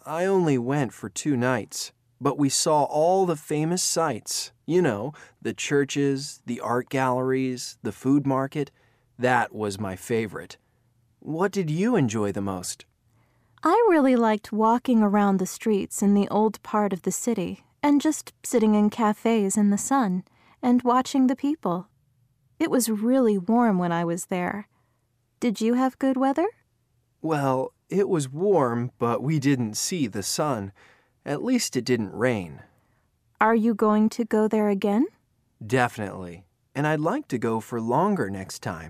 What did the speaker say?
I only went for 2 nights, but we saw all the famous sights. You know, the churches, the art galleries, the food market. That was my favorite. What did you enjoy the most? I really liked walking around the streets in the old part of the city and just sitting in cafes in the sun and watching the people. It was really warm when I was there. Did you have good weather? Well, it was warm, but we didn't see the sun. At least it didn't rain. Are you going to go there again? Definitely. And I'd like to go for longer next time.